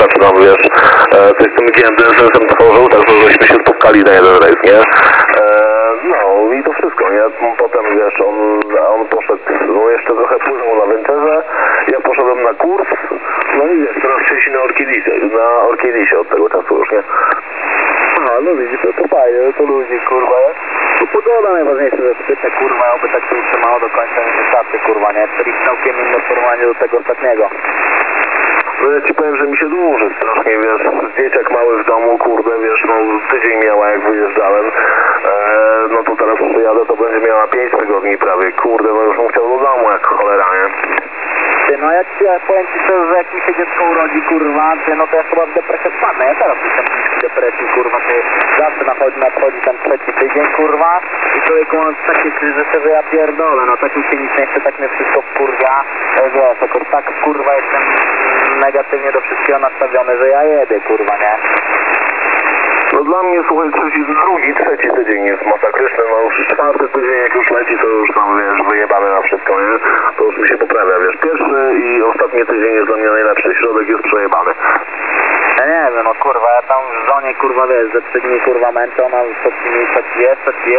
Sasza, czy tam wiesz, coś z tym GMDSS-em tworzył, tak żeśmy się spotkali na jeden rejs, nie? No i to wszystko, nie? Potem wiesz, on poszedł, no jeszcze trochę płynął na Venturze, ja poszedłem na kurs, no i wiesz, teraz siedzi na Orkidisie od tego czasu już, nie? A, no widzisz, to fajnie, to ludzi, kurwa, nie? To pogoda najważniejsze, że szczytne, kurwa, oby tak się utrzymało do końca, nie wystarczy, kurwa, nie? Czyli całkiem inne porównanie do tego ostatniego. No ja ci powiem, że mi się dłuży strasznie, wiesz, dzieciak mały w domu, kurde, wiesz, no tydzień miała jak wyjeżdżałem, no to teraz przyjadę, to będzie miała 5 tygodni prawie, kurde, no już bym chciał do domu jak cholera, nie? Ty, no ja powiem ci szczerze, że jak mi się dziecko urodzi, kurwa, ty, no to ja chyba w depresję wpadnę, ja teraz jestem bliski depresji, kurwa, ty zawsze nadchodzi ten trzeci tydzień, kurwa, i człowieku mam takie kryzysy, że ja pierdolę, no tak mi się nic nie chce, tak mnie wszystko wkurwia, wiesz, jakoś tak, kurwa, jestem negatywnie do wszystkiego nastawiony, że ja jedę, kurwa, nie? No dla mnie, słuchaj, trzeci tydzień jest masakryczny, no już 4. tydzień jak już leci, to już tam, wiesz, wyjebane na wszystko, nie? To już mi się poprawia, wiesz, pierwszy i ostatni tydzień jest dla mnie najlepszy, środek jest przejebany. Ja nie wiem, no kurwa, ja tam w żonie, kurwa, wiesz, ze 3 dni, kurwa, męczę, ona co ci jest,